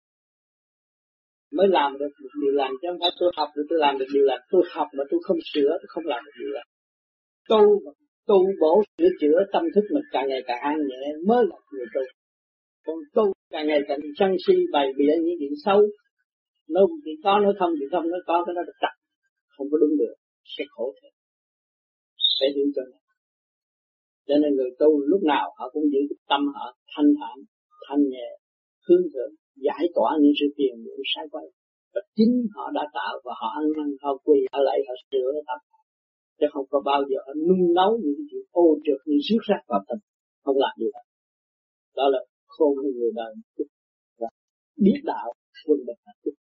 mới làm được một điều lành, chứ không phải tôi học rồi tôi làm được điều lành. Tôi học mà tôi không sửa, tôi không làm được điều lành. Tu, tu bổ sửa chữa tâm thức mình càng ngày càng an nhẹ mới là người tu. Còn tu càng ngày càng sân si bày bịa những chuyện xấu, nó chỉ có nó không thì không, nó có cái nó được trật, không có đúng được, sẽ khổ thêm. Phải hiểu cho này. Cho nên người tu lúc nào họ cũng giữ tâm họ thanh thản, thanh nhẹ, hướng thượng, giải tỏa những sự phiền muộn sai quấy. Và chính họ đã tạo và họ ăn năn, họ quỳ, họ lạy, họ sửa tâm. Chứ không có bao giờ họ nung nấu những cái chuyện ô trượt như xước sát vào tâm. Không làm điều đó. Đó là khôn của người đời một chút. Và biết đạo, quân bình hạnh phúc.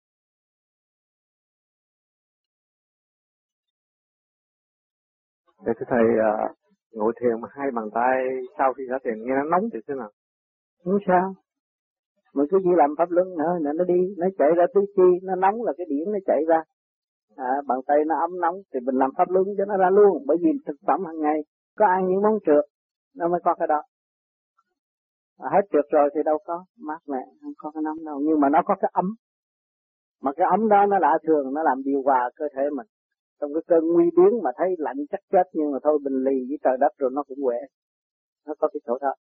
Để thưa thầy, uh, ngồi thiền mà hai bàn tay sau khi xả thiền nghe nó nóng thì thế nào? Không sao. Mình cứ chỉ làm pháp luân nữa, nó đi, nó chạy ra tứ chi, nó nóng là cái điển nó chạy ra. À, bàn tay nó ấm nóng thì mình làm pháp luân cho nó ra luôn. Bởi vì thực phẩm hàng ngày có ăn những món trượt, nó mới có cái đó. À, hết trượt rồi thì đâu có, mát mẻ, không có cái nóng đâu. Nhưng mà nó có cái ấm. Mà cái ấm đó nó lạ thường, nó làm điều hòa cơ thể mình. Trong cái cơn nguy biến mà thấy lạnh chắc chết, nhưng mà thôi bình lì với trời đất rồi nó cũng quệ. Nó có cái chỗ đó.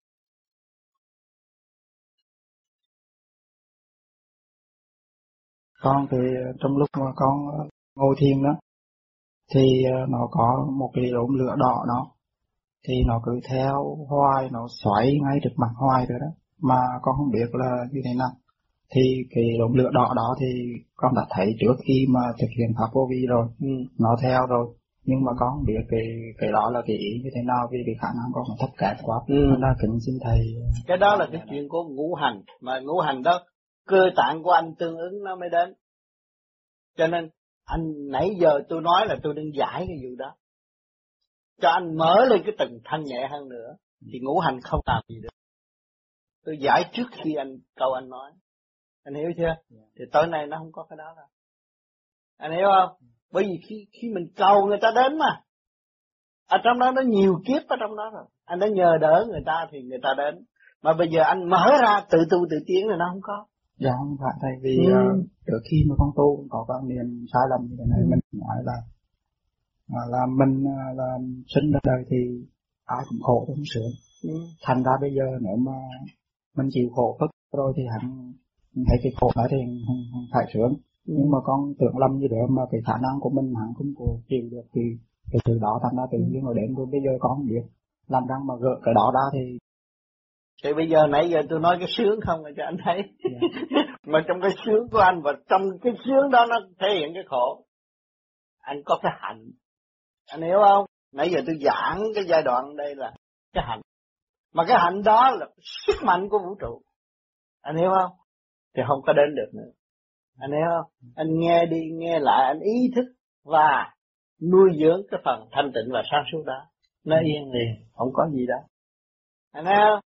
Con thì trong lúc mà con ngồi thiền đó, thì nó có một cái đốm lửa đỏ đó, thì nó cứ theo hoài, nó xoáy ngay trước mặt hoài rồi đó, mà con không biết là như thế nào. Thì cái đốm lửa đỏ đó thì con đã thấy trước khi mà thực hiện pháp vô vi rồi, ừ. nó theo rồi, nhưng mà con không biết cái cái đó là cái ý như thế nào, vì cái khả năng con thấp kém quá. Ừ. Nên là kính xin thầy. Cái đó là cái chuyện của ngũ hành, mà ngũ hành đó cơ tạng của anh tương ứng nó mới đến. Cho nên anh nãy giờ tôi nói là tôi đang giải cái vụ đó, cho anh mở lên cái tầng thanh nhẹ hơn nữa, thì ngũ hành không làm gì được. Tôi giải trước khi anh câu anh nói, anh hiểu chưa? Thì tối nay nó không có cái đó đâu, anh hiểu không? Bởi vì khi khi mình cầu người ta đến mà, ở trong đó nó nhiều kiếp ở trong đó rồi, anh đã nhờ đỡ người ta thì người ta đến. Mà bây giờ anh mở ra tự tu tự tiến là nó không có. Dạ không phải, tại vì ừ. uh, trước khi mà con tu có quan niệm sai lầm như thế này, ừ. mình nói là là mình là sinh ra đời thì ai cũng khổ cũng sướng. Ừ. Thành ra bây giờ nếu mà mình chịu khổ hết rồi thì hẳn thấy cái khổ đó thì không, không phải sướng. Ừ. Nhưng mà con tưởng lầm như đó mà cái khả năng của mình hẳn không có chịu được thì cái từ đó thành ra tự nhiên rồi đến rồi bây giờ con không biết làm răng mà gỡ cái đó ra thì thì bây giờ nãy giờ tôi nói cái sướng không là cho anh thấy. Yeah. Mà trong cái sướng của anh và trong cái sướng đó nó thể hiện cái khổ. Anh có cái hạnh. Anh hiểu không? Nãy giờ tôi giảng cái giai đoạn đây là cái hạnh. Mà cái hạnh đó là sức mạnh của vũ trụ. Anh hiểu không? Thì không có đến được nữa. Anh hiểu không? Anh nghe đi nghe lại, anh ý thức và nuôi dưỡng cái phần thanh tịnh và sáng suốt đó. Nó yên liền, không có gì đó. Anh thấy không?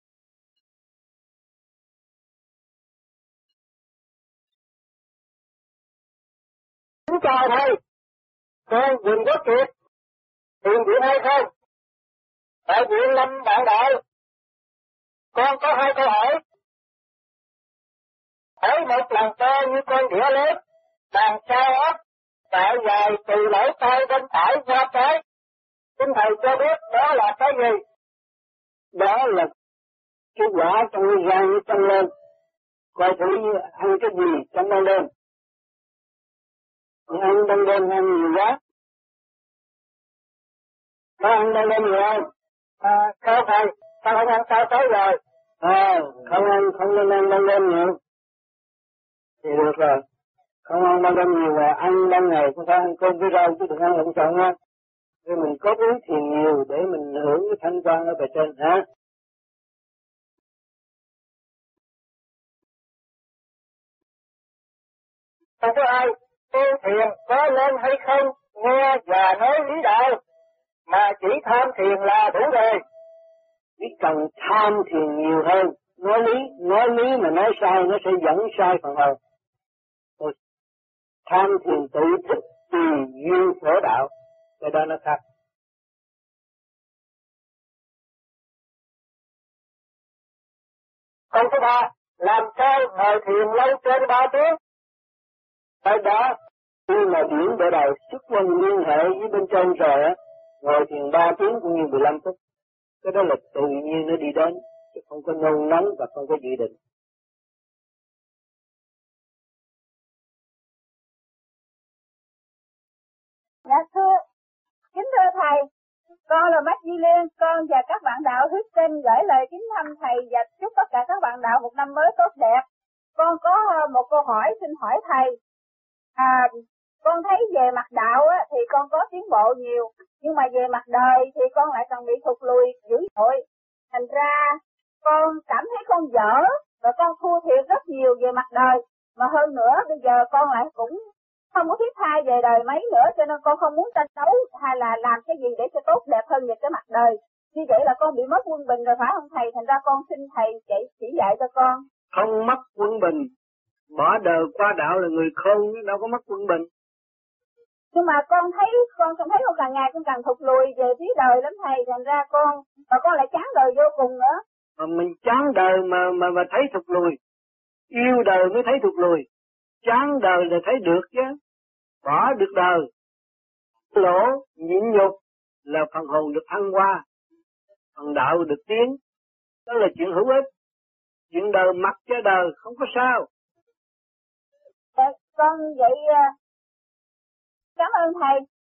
Xin chào thầy, con Quỳnh Quốc Kiệt, tiền viện hay không? Tại viện Lâm Bạn Đạo, con có hai câu hỏi. Hỏi một lần to như con đĩa lớn, đằng sau ốc, chạy dài từ lỗ tai bên phải qua trái. Xin thầy cho biết đó là cái gì? Đó là cái quả trong gan trong lên. Coi thử ăn cái gì trong ban đêm. Ăn ban đêm ăn nhiều quá. Có ăn ban đêm nhiều không? À, không thầy, sao không ăn sao tới rồi? À, không ăn, không nên ăn ban đêm nhiều. Thì được rồi. Không ăn ban đêm nhiều là ăn ban ngày cũng phải ăn cơm với rau chứ đừng ăn lộn xộn nha. Vì mình có uống thiền nhiều để mình hưởng cái thanh quan ở bề trên hả? Không có ai tu thiền có lên hay không nghe và nói lý đạo, mà chỉ tham thiền là đủ rồi. Chỉ cần tham thiền nhiều hơn, nói lý, nói lý mà nói sai nó sẽ dẫn sai phần hồn. Tham thiền tự thức tùy duyên khổ đạo, cái đó nó khác. Câu thứ ba, làm sao ngồi thiền lâu trên ba tiếng? Cái đó, khi mà điển để đầu xuất quân liên hệ với bên trên rồi á, ngồi thiền ba tiếng cũng như mười lăm phút. Cái đó là tự nhiên nó đi đến, chứ không có nôn nóng và không có dự định. Dạ thưa, kính thưa thầy, con là Bách Di Liên, con và các bạn đạo huyết tinh gửi lời kính thăm thầy và chúc tất cả các bạn đạo một năm mới tốt đẹp. Con có một câu hỏi xin hỏi thầy. À, con thấy về mặt đạo á, thì con có tiến bộ nhiều, nhưng mà về mặt đời thì con lại còn bị thụt lùi dữ dội. Thành ra con cảm thấy con dở và con thua thiệt rất nhiều về mặt đời. Mà hơn nữa bây giờ con lại cũng không có thiết tha về đời mấy nữa, cho nên con không muốn tranh đấu hay là làm cái gì để cho tốt đẹp hơn về cái mặt đời. Như vậy là con bị mất quân bình rồi phải không thầy? Thành ra con xin thầy chỉ, chỉ dạy cho con. Không mất quân bình, bỏ đời qua đạo là người khôn, đâu có mất quân bình. Nhưng mà con thấy, con không thấy con càng ngày con càng thụt lùi về phía đời lắm thầy, thành ra con, và con lại chán đời vô cùng nữa. Mà mình chán đời mà mà mà thấy thụt lùi, yêu đời mới thấy thụt lùi, chán đời là thấy được chứ, bỏ được đời, lỗ, nhịn nhục là phần hồn được thăng hoa, phần đạo được tiến, đó là chuyện hữu ích. Chuyện đời mặc cho đời không có sao. Dạ, con vậy cảm ơn thầy.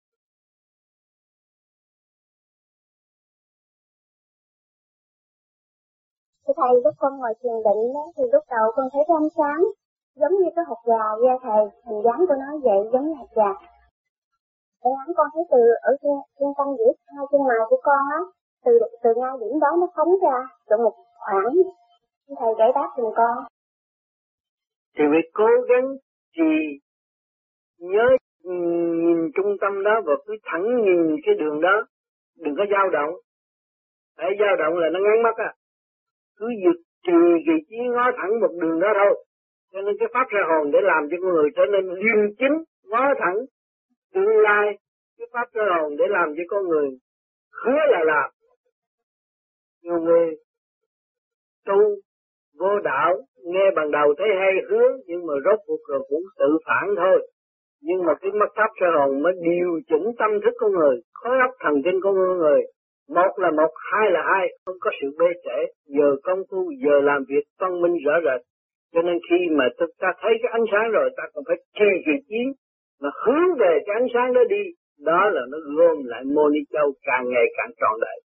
Thưa thầy, lúc con ngồi thiền định đó, thì lúc đầu con thấy cái ánh sáng giống như cái hột gà da thầy, hình dáng của nó vậy giống như hột gà. Cái ánh con thấy từ ở trên, trên căn giữa hai chân mày của con á, từ từ ngay điểm đó nó phóng ra từ một khoảng. Thầy giải đáp giùm con. Thì phải cố gắng chỉ nhớ nhìn trung tâm đó và cứ thẳng nhìn cái đường đó, đừng có dao động. Để dao động là nó ngắn mắt à. Cứ dực trì kỳ trí ngó thẳng một đường đó thôi. Cho nên cái pháp ra hồn để làm cho con người trở nên liêm chính, ngó thẳng tương lai. Cái pháp ra hồn để làm cho con người hứa là làm. Nhiều người tu vô đạo, nghe bằng đầu thấy hay hướng, nhưng mà rốt cuộc rồi cũng tự phản thôi. Nhưng mà cái mắt pháp sơ hồn mới điều chỉnh tâm thức con người, khối óc thần kinh của con người. Một là một, hai là hai, không có sự bê trễ. Giờ công phu, giờ làm việc phân minh rõ rệt. Cho nên khi mà chúng ta thấy cái ánh sáng rồi, ta còn phải kề kỳ chiến, mà hướng về cái ánh sáng đó đi. Đó là nó gom lại mô ni châu càng ngày càng trọn đời.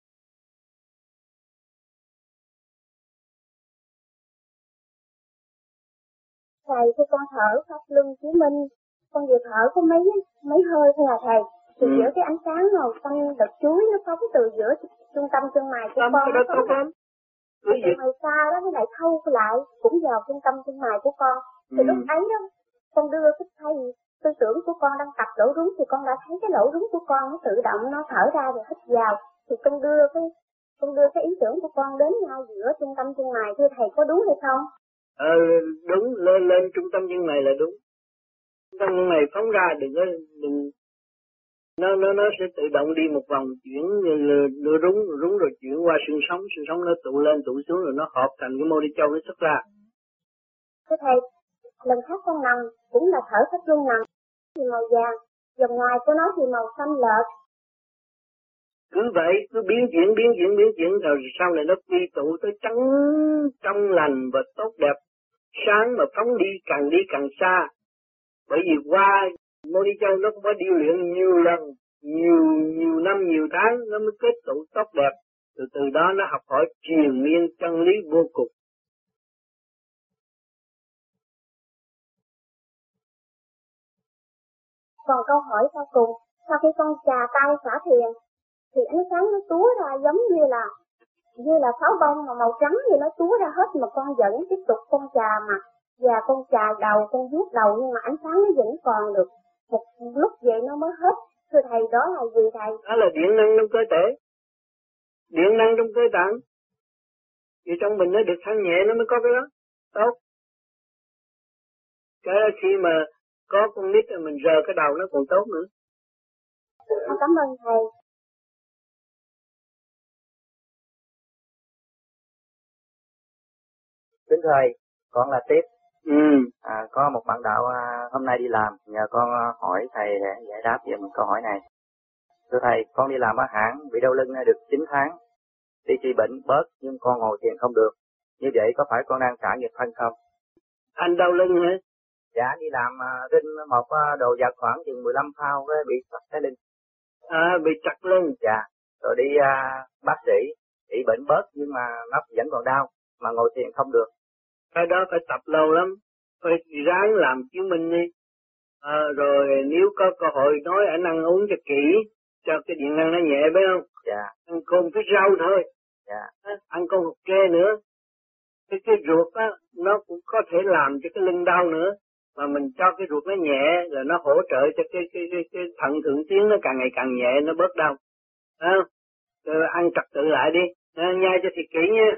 Thầy, khi con thở pháp luân chứng minh, con vừa thở có mấy mấy hơi thôi à thầy. Thì ừ. giữa cái ánh sáng màu xanh đợt chuối nó phóng từ giữa trung tâm chân mày của con. Đó tốt lắm. Cái chân mày xa đó nó lại thâu lại cũng vào trung tâm chân mày của con. Thì ừ. lúc ấy đó, con đưa cái thầy tư tưởng của con đang tập lỗ rúng thì con đã thấy cái lỗ rúng của con nó tự động nó thở ra rồi hít vào. Thì con đưa cái con đưa cái ý tưởng của con đến ngay giữa trung tâm chân mày, thưa thầy có đúng hay không? Ờ đúng, lên lên trung tâm chân mày là đúng. Trung tâm chân mày phóng ra đừng có đừng nó nó nó sẽ tự động đi một vòng chuyển nó rúng rúng rồi chuyển qua xương sống, xương sống nó tụ lên tụ xuống rồi nó hợp thành cái mô đi châu nó xuất ra. Thưa thầy, lần khác con nằm cũng là thở pháp luân nằm thì màu vàng, dòng ngoài của nó thì màu xanh lợt. Cứ vậy, cứ biến chuyển biến chuyển biến chuyển rồi sau này nó quy tụ tới trắng trong lành và tốt đẹp, sáng mà phóng đi càng đi càng xa. Bởi vì qua mô đi châu nó cũng có điều luyện nhiều lần, nhiều nhiều năm nhiều tháng nó mới kết tụ tốt đẹp. Từ từ đó nó học hỏi triền miên chân lý vô cùng. Còn câu hỏi sau cùng, sau khi con chà tay xả thiền thì ánh sáng nó túa ra giống như là như là pháo bông mà màu trắng thì nó túa ra hết, mà con vẫn tiếp tục con chà mặt và con chà đầu, con vuốt đầu, nhưng mà ánh sáng nó vẫn còn được một lúc vậy nó mới hết. Thưa thầy, đó là gì thầy? Đó là điện năng trong cơ thể, điện năng trong cơ tạng. Vì trong mình nó được thanh nhẹ nó mới có cái đó tốt. Cái khi mà có con nít rồi mình rờ cái đầu nó còn tốt nữa. Cảm ơn thầy. Kính thưa thầy, con là Tiếp. Ừ. À, có một bạn đạo à, hôm nay đi làm, nhờ con hỏi thầy để giải đáp về một câu hỏi này. Thưa thầy, con đi làm ở hãng bị đau lưng được chín tháng, đi trị bệnh bớt nhưng con ngồi thiền không được. Như vậy có phải con đang trả nghiệp thân không? Anh đau lưng hả? Dạ, đi làm trên một đồ vật khoảng chừng mười lăm phao cái bị chặt cái lưng. À, bị chặt lưng. Dạ, rồi đi à, bác sĩ, trị bệnh bớt nhưng mà nó vẫn còn đau, mà ngồi thiền không được. Cái đó phải tập lâu lắm, phải ráng làm chứng minh đi. À, rồi nếu có cơ hội nói anh ăn uống cho kỹ, cho cái điện năng nó nhẹ phải không? Dạ. Ăn cơm với rau thôi. Dạ. À, ăn con hột kê nữa. Cái cái ruột á, nó cũng có thể làm cho cái lưng đau nữa. Mà mình cho cái ruột nó nhẹ là nó hỗ trợ cho cái cái cái, cái thận thượng tiến nó càng ngày càng nhẹ, nó bớt đau. À, rồi ăn trật tự lại đi, à, nhai cho thiệt kỹ nha.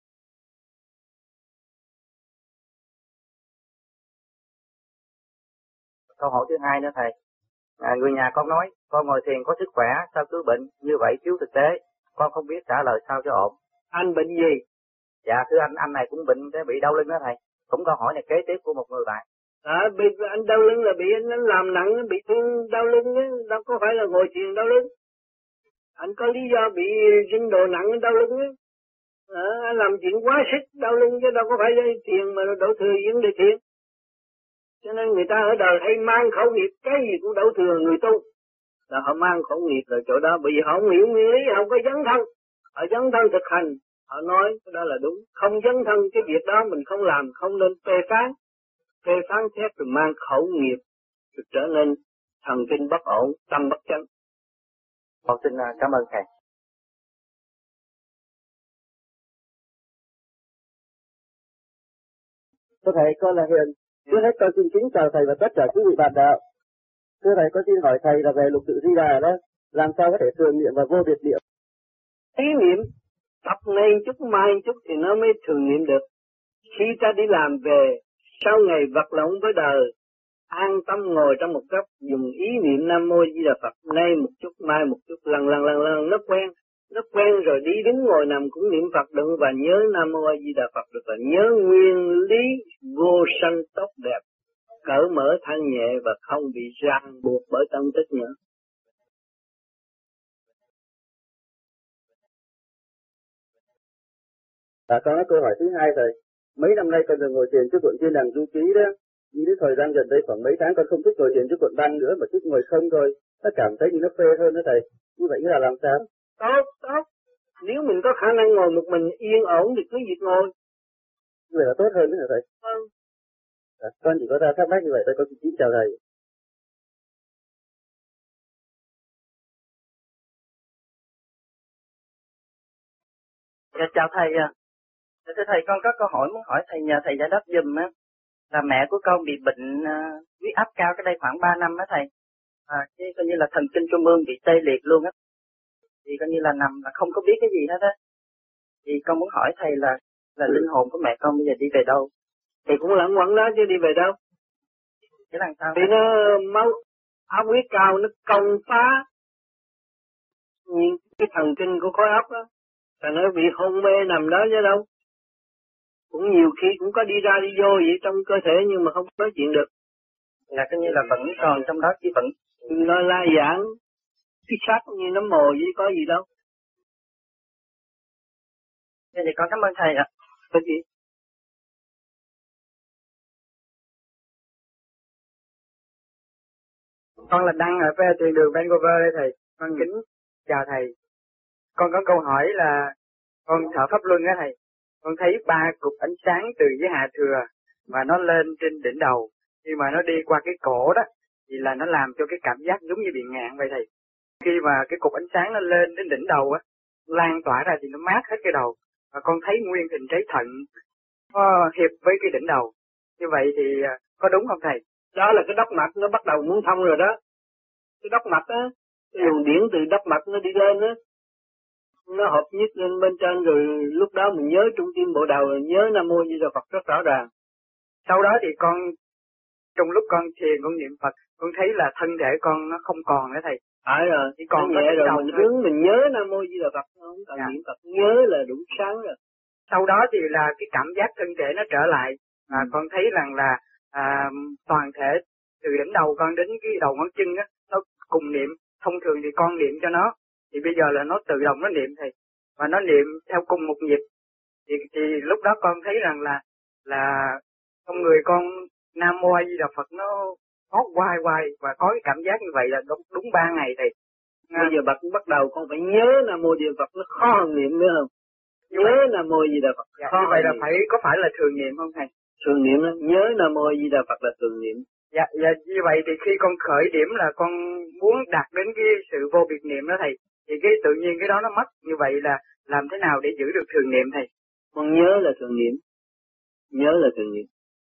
Câu hỏi thứ hai nữa thầy, à, người nhà con nói con ngồi thiền có sức khỏe, sao cứ bệnh như vậy thiếu thực tế, con không biết trả lời sao cho ổn. Anh bệnh gì? Dạ thưa anh, anh này cũng bệnh cái bị đau lưng đó thầy. Cũng câu hỏi này kế tiếp của một người bạn. À, bị anh đau lưng là bị anh, anh làm nặng, bị thương đau lưng á, đâu có phải là ngồi thiền đau lưng. Anh có lý do bị dính đồ nặng đau lưng á. À, anh làm chuyện quá sức đau lưng chứ đâu có phải thiền mà đổ thừa vấn đề thiền. Cho nên người ta ở đời hay mang khẩu nghiệp, cái gì cũng đổ thừa người tu. Là họ mang khẩu nghiệp ở chỗ đó, bởi vì họ không hiểu nguyên lý, họ không có dấn thân. Họ dấn thân thực hành, họ nói cái đó là đúng. Không dấn thân cái việc đó mình không làm, không nên phê phán. Phê phán xét rồi mang khẩu nghiệp, rồi trở nên thần kinh bất ổn, tâm bất chánh. Con xin cảm ơn thầy. Thưa thầy, con là Hiền. Trước hết con xin kính chào thầy và tất cả quý vị bạn đạo. Thưa thầy, con xin hỏi thầy là về lục tự Di Đà đó, làm sao có thể thường niệm và vô biệt niệm? Ý niệm, tập nay chút mai chút thì nó mới thường niệm được. Khi ta đi làm về, sau ngày vật lộn với đời, an tâm ngồi trong một góc, dùng ý niệm Nam Mô Di Đà Phật, nay một chút mai một chút, lần lần lần lần nó quen. Nó quen rồi đi đứng ngồi nằm cũng niệm Phật được và nhớ Nam Mô A Di Đà Phật được và nhớ nguyên lý vô sanh tốt đẹp, cởi mở thanh nhẹ và không bị ràng buộc bởi tâm tích nữa. À, con có câu hỏi thứ hai thầy. Mấy năm nay con thường ngồi thiền trước cuộn thiên đàng du ký đó. Nhưng đến thời gian gần đây khoảng mấy tháng con không thích ngồi thiền trước cuộn băng nữa mà thích ngồi không thôi. Nó cảm thấy như nó phê hơn đó thầy. Như vậy là làm sao? Tốt, tốt. Nếu mình có khả năng ngồi một mình yên ổn thì cứ việc ngồi. Như vậy là tốt hơn đó hả thầy? Vâng. À, con chỉ có ra thắc mắc như vậy thôi, con xin chào thầy. Dạ, chào thầy. À. Thưa thầy, con có câu hỏi muốn hỏi thầy nhờ thầy giải đáp giùm á. Là mẹ của con bị bệnh uh, huyết áp cao cái đây khoảng ba năm á thầy. À, cái coi như là thần kinh trung ương bị tê liệt luôn á. Thì coi như là nằm là không có biết cái gì hết á. Thì con muốn hỏi thầy là là linh hồn của mẹ con bây giờ đi về đâu? Thì cũng lẫn quẩn đó chứ đi về đâu. Cái làm sao? Thì nó máu áp huyết cao nó công phá những cái thần kinh của khối óc đó. Thành nó bị hôn mê nằm đó chứ đâu. Cũng nhiều khi cũng có đi ra đi vô vậy trong cơ thể nhưng mà không nói chuyện được. Là coi như là vẫn còn trong đó chứ vẫn. Nó la giảng, cái xác như nấm mồ vậy có gì đâu. Thế thì con cảm ơn thầy ạ. Cái gì? Con là Đăng ở phía tiền đường Vancouver đây thầy. Con kính chào thầy. Con có câu hỏi là con thở pháp luân á thầy. Con thấy ba cục ánh sáng từ dưới hạ thừa và nó lên trên đỉnh đầu. Khi mà nó đi qua cái cổ đó thì là nó làm cho cái cảm giác giống như bị ngạn vậy thầy. Khi mà cái cục ánh sáng nó lên đến đỉnh đầu á, lan tỏa ra thì nó mát hết cái đầu. Và con thấy nguyên hình trái thận nó hiệp với cái đỉnh đầu. Như vậy thì có đúng không thầy? Đó là cái đốc mạch nó bắt đầu muốn thông rồi đó. Cái đốc mạch á, cái luồng điển từ đốc mạch nó đi lên á. Nó hợp nhất lên bên trên rồi lúc đó mình nhớ trung tim bộ đầu rồi nhớ Nam Mô Di Đà Phật rất rõ ràng. Sau đó thì con, trong lúc con thiền con niệm Phật, con thấy là thân thể con nó không còn nữa thầy. Phải rồi, chỉ còn nhẹ rồi mình đứng mình nhớ Nam Mô Di Đà Phật, không cần niệm Phật, nhớ là đủ sáng rồi. Sau đó thì là cái cảm giác thân thể nó trở lại, và ừ. con thấy rằng là à, toàn thể từ đỉnh đầu con đến cái đầu ngón chân á, nó cùng niệm. Thông thường thì con niệm cho nó, thì bây giờ là nó tự động nó niệm thầy, và nó niệm theo cùng một nhịp. Thì, thì lúc đó con thấy rằng là là trong người con Nam Mô A Di Đà Phật nó hót hoài hoài và có cái cảm giác như vậy là đúng đúng ba ngày thầy. Bây à. giờ bắt bắt đầu con phải nhớ Nam Mô Di Đà Phật, nó khó hơn niệm nữa không? Nhớ vậy, Nam Mô Di Đà Phật. Dạ, như vậy là niệm. Phải có phải là thường niệm không thầy? Thường niệm đó, nhớ Nam Mô Di Đà Phật là thường niệm. Dạ, dạ, như vậy thì khi con khởi điểm là con muốn đạt đến cái sự vô biệt niệm đó thầy, thì cái tự nhiên cái đó nó mất. Như vậy là làm thế nào để giữ được thường niệm thầy? Con nhớ là thường niệm. Nhớ là thường niệm.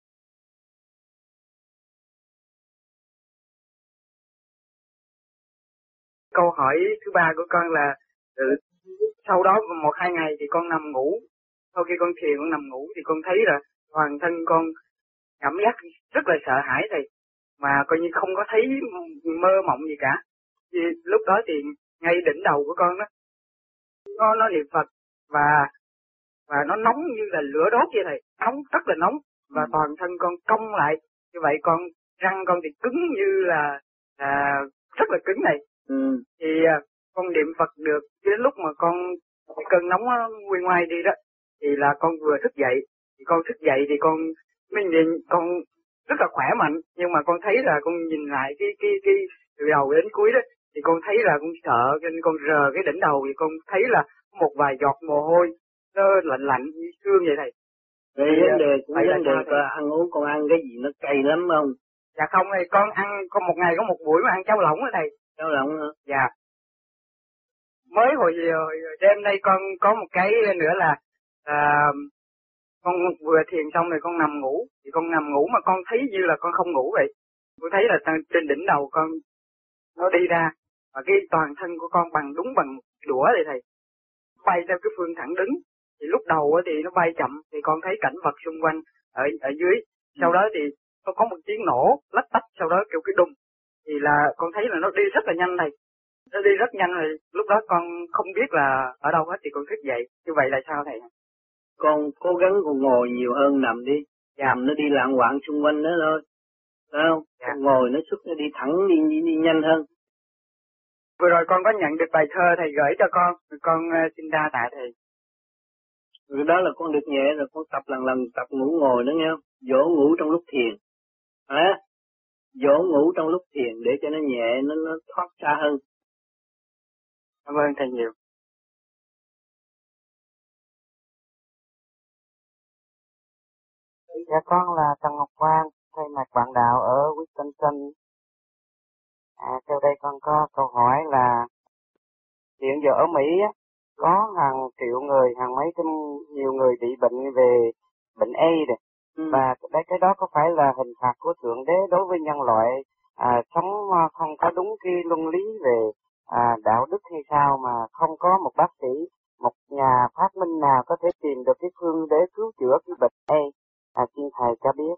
Câu hỏi thứ ba của con là ừ, sau đó một hai ngày thì con nằm ngủ. Sau khi con thiền con nằm ngủ thì con thấy là toàn thân con cảm giác rất là sợ hãi thầy, mà coi như không có thấy mơ mộng gì cả. Thì lúc đó thì ngay đỉnh đầu của con đó nó nó niệm Phật và và nó nóng như là lửa đốt vậy thầy, nóng rất là nóng, và toàn thân con cong lại như vậy, con răng con thì cứng như là à, rất là cứng này. Ừ. Thì à, con niệm Phật được đến lúc mà con cơn nóng nguyên ngoài đi đó thì là con vừa thức dậy, thì con thức dậy thì con mình nhìn con rất là khỏe mạnh, nhưng mà con thấy là con nhìn lại cái cái cái từ đầu đến cuối đó thì con thấy là con sợ, nên con rờ cái đỉnh đầu thì con thấy là một vài giọt mồ hôi nó lạnh lạnh như xương vậy thầy. Về vấn đề cũng vấn đề có ăn uống, con ăn cái gì nó cay lắm không? Dạ không, thì con ăn con một ngày có một buổi mà ăn cháo lỏng đó thầy. Cháo lỏng hả? Dạ. Mới hồi, hồi đêm nay con có một cái nữa là à, con vừa thiền xong rồi con nằm ngủ, thì con nằm ngủ mà con thấy như là con không ngủ vậy. Con thấy là trên đỉnh đầu con nó đi ra, và cái toàn thân của con bằng đúng bằng đũa vậy thầy, bay theo cái phương thẳng đứng. Thì lúc đầu thì nó bay chậm, thì con thấy cảnh vật xung quanh ở ở dưới. Sau đó thì nó có một tiếng nổ lách tách, sau đó kêu cái đùng, thì là con thấy là nó đi rất là nhanh thầy. nó đi rất nhanh rồi, lúc đó con không biết là ở đâu hết thì con thức dậy, như vậy là sao thầy? Con cố gắng con ngồi nhiều hơn nằm đi, nằm nó đi lạng quạng xung quanh đó thôi, phải không? Dạ. Con ngồi nó xuất nó đi thẳng đi, đi đi nhanh hơn. Vừa rồi con có nhận được bài thơ thầy gửi cho con, con uh, xin đa tạ thầy. Rồi đó là con được nhẹ rồi, con tập lần lần tập ngủ ngồi đó nghe không? Dỗ ngủ trong lúc thiền, à, dỗ ngủ trong lúc thiền để cho nó nhẹ, nó nó thoát xa hơn. Cảm ơn thầy nhiều. Dạ con là Trần Ngọc Quang, thay mặt bạn đạo ở Wisconsin. À, sau đây con có câu hỏi là hiện giờ ở Mỹ á, có hàng triệu người, hàng mấy trăm nhiều người bị bệnh về bệnh AIDS, ừ. Và cái, cái đó có phải là hình phạt của Thượng Đế đối với nhân loại à, sống không có đúng cái luân lý về à, đạo đức hay sao mà không có một bác sĩ, một nhà phát minh nào có thể tìm được cái phương để cứu chữa cái bệnh AIDS? À, xin thầy cho biết.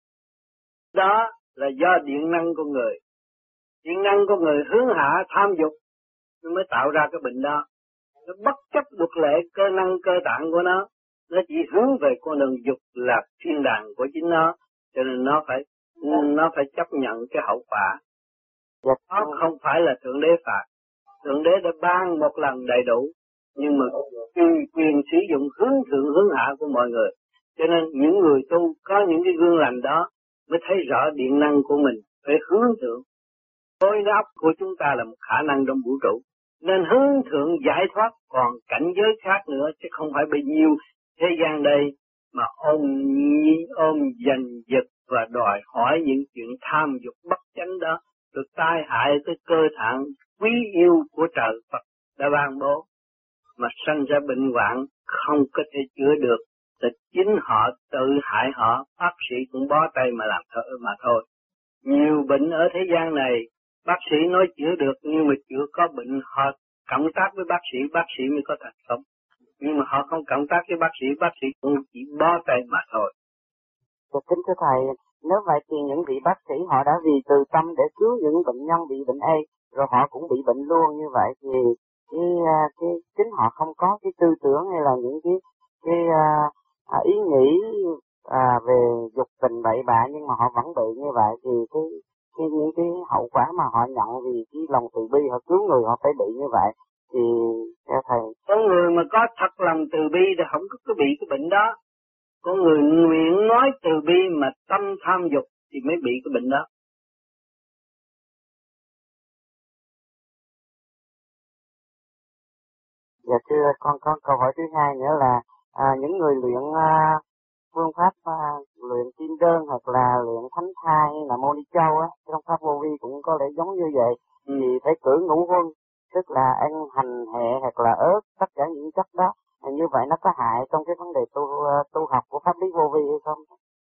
Đó là do điện năng con người. Điện năng con người hướng hạ tham dục nó mới tạo ra cái bệnh đó. Nó bất chấp luật lệ cơ năng cơ tạng của nó, nó chỉ hướng về con đường dục là thiên đàng của chính nó, cho nên nó phải nó phải chấp nhận cái hậu quả. Nó không phải là Thượng Đế phạt. Thượng Đế đã ban một lần đầy đủ, nhưng mà quyền, quyền sử dụng hướng thượng hướng hạ của mọi người. Cho nên những người tu có những cái gương lành đó mới thấy rõ điện năng của mình phải hướng thượng. Khối óc của chúng ta là một khả năng trong vũ trụ, nên hướng thượng giải thoát, còn cảnh giới khác nữa, chứ không phải bao nhiêu thế gian đây mà ôm ôm giành giật và đòi hỏi những chuyện tham dục bất chánh đó, được tai hại tới cơ tạng quý yêu của trời Phật đã ban bố, mà sanh ra bệnh hoạn không có thể chữa được, thì chính họ tự hại họ, bác sĩ cũng bó tay mà làm thợ mà thôi. Nhiều bệnh ở thế gian này bác sĩ nói chữa được, nhưng mà chưa có bệnh họ cộng tác với bác sĩ, bác sĩ mới có thành công. Nhưng mà họ không cộng tác với bác sĩ, bác sĩ cũng chỉ bó tay mà thôi. Dạ, kính thưa thầy, nếu vậy thì những vị bác sĩ họ đã vì từ tâm để cứu những bệnh nhân bị bệnh AIDS, rồi họ cũng bị bệnh luôn như vậy, thì cái, cái chính họ không có cái tư tưởng hay là những cái cái à, ý nghĩ à, về dục tình bậy bạ, nhưng mà họ vẫn bị như vậy, thì cái cái những cái hậu quả mà họ nhận vì cái lòng từ bi họ cứu người họ phải bị như vậy, thì theo thầy, con người mà có thật lòng từ bi thì không có, có bị cái bệnh đó. Con người nguyện nói từ bi mà tâm tham dục thì mới bị cái bệnh đó. Dạ thưa con có câu hỏi thứ hai nữa là à, những người luyện à, phương pháp à, luyện kim đơn hoặc là luyện thánh thai hay là mô ni châu á, trong pháp vô vi cũng có lẽ giống như vậy, ừ. Thì phải cử ngũ huân, tức là ăn hành hệ hoặc là ớt, tất cả những chất đó, như vậy nó có hại trong cái vấn đề tu tu học của pháp lý vô vi hay không?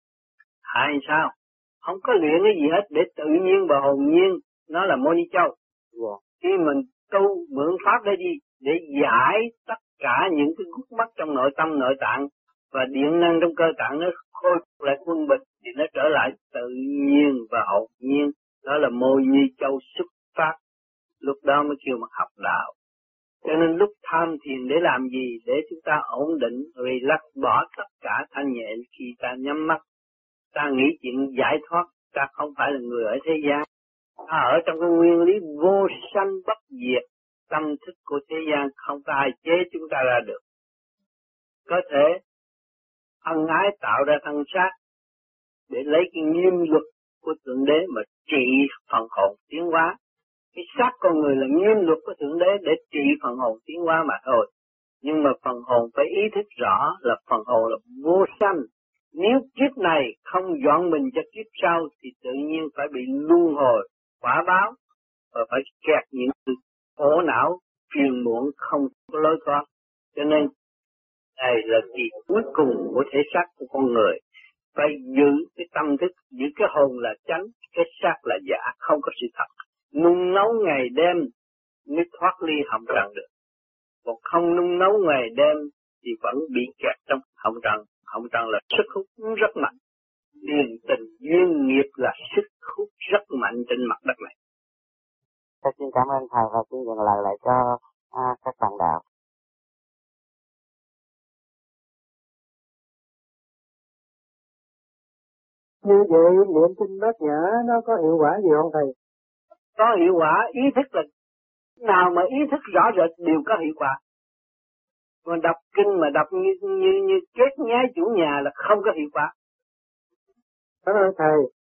Hại sao? Không có luyện cái gì hết, để tự nhiên và hồn nhiên, nó là mô ni châu. Yeah. Khi mình tu mượn pháp để đi, để giải tất cả những cái khúc mắc trong nội tâm nội tạng, và điện năng trong cơ tạng nó khôi phục lại quân bình, thì nó trở lại tự nhiên và hồn nhiên. Đó là mô ni châu xuất phát. Lúc đó mới kêu mà học đạo. Cho nên lúc tham thiền để làm gì? Để chúng ta ổn định, relax, bỏ tất cả thanh nhẹ khi ta nhắm mắt. Ta nghĩ chuyện giải thoát, ta không phải là người ở thế gian. Ta ở trong cái nguyên lý vô sanh bất diệt, tâm thức của thế gian không có ai chế chúng ta ra được. Có thể ân ái tạo ra thân xác để lấy cái nghiêm luật của Thượng Đế mà trị phần hồn tiến hóa. Cái xác con người là nghiêm luật của Thượng Đế để trị phần hồn tiến hóa mà thôi. Nhưng mà phần hồn phải ý thức rõ là phần hồn là vô sanh. Nếu kiếp này không dọn mình cho kiếp sau thì tự nhiên phải bị luân hồi, quả báo, và phải kẹt những sự khổ não, phiền muộn không có lối thoát. Cho nên đây là kỳ cuối cùng của thể xác của con người. Phải giữ cái tâm thức, giữ cái hồn là chánh, cái xác là giả, không có sự thật. Nung nấu ngày đêm mới thoát ly hồng trần được. Còn không nung nấu ngày đêm thì vẫn bị kẹt trong hồng trần. Hồng trần là sức hút rất mạnh. Tiền tình duyên nghiệp là sức hút rất mạnh trên mặt đất này. Xin cảm ơn thầy và xin dừng lời lại cho à, các bạn đạo. Như vậy niệm kinh bát nhã nó có hiệu quả gì không thầy? Có hiệu quả, ý thức là nào mà ý thức rõ rệt đều có hiệu quả. Còn đọc kinh mà đọc như như như chết nhái chủ nhà là không có hiệu quả. Cảm ơn thầy.